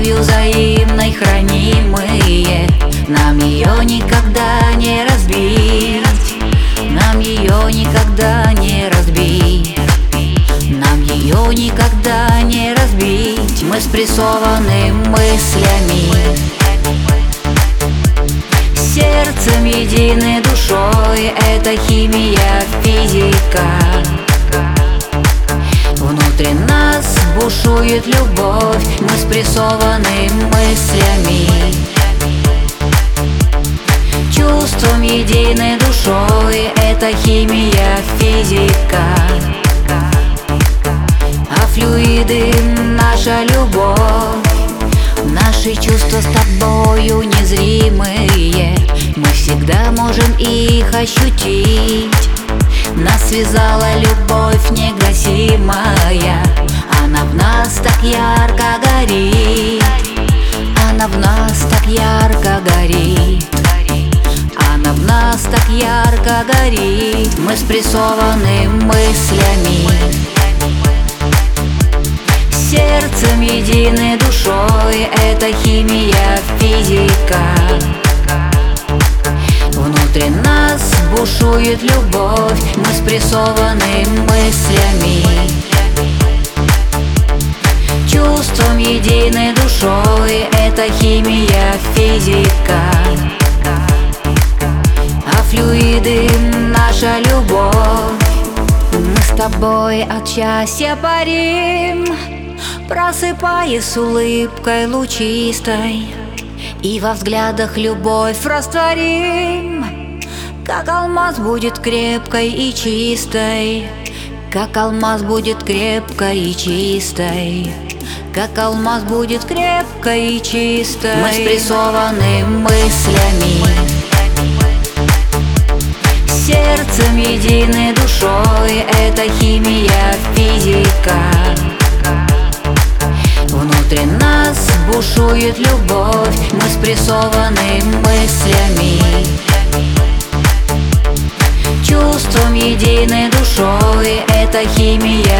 любовью взаимной хранимые. Нам ее никогда не разбить, нам ее никогда не разбить, нам ее никогда не разбить. Мы спрессованы мыслями, сердцем единой душой. Это химия, физика. Внутри нас бушует любовь. Мы спрессованы мыслями, чувством единой душой. Это химия, физика. А флюиды — наша любовь. Наши чувства с тобою незримые, мы всегда можем их ощутить. Нас связала любовь негасимая, она в нас так ярко горит, она в нас так ярко горит, она в нас так ярко горит. Мы спрессованы мыслями, сердцем единой душой. Это химия, физика. Внутри нас бушует любовь. Мы спрессованы мыслями, чувством единой душой. Это химия, физика. А флюиды — наша любовь. Мы с тобой от счастья парим, просыпаясь с улыбкой лучистой, и во взглядах любовь растворим. Как алмаз будет крепкой и чистой, как алмаз будет крепкой и чистой, как алмаз будет крепкой и чистой. Мы спрессованы мыслями, сердцем единой душой. Это химия, физика. Внутри нас бушует любовь. Мы спрессованы мыслями, чувством единой душой. Это химия,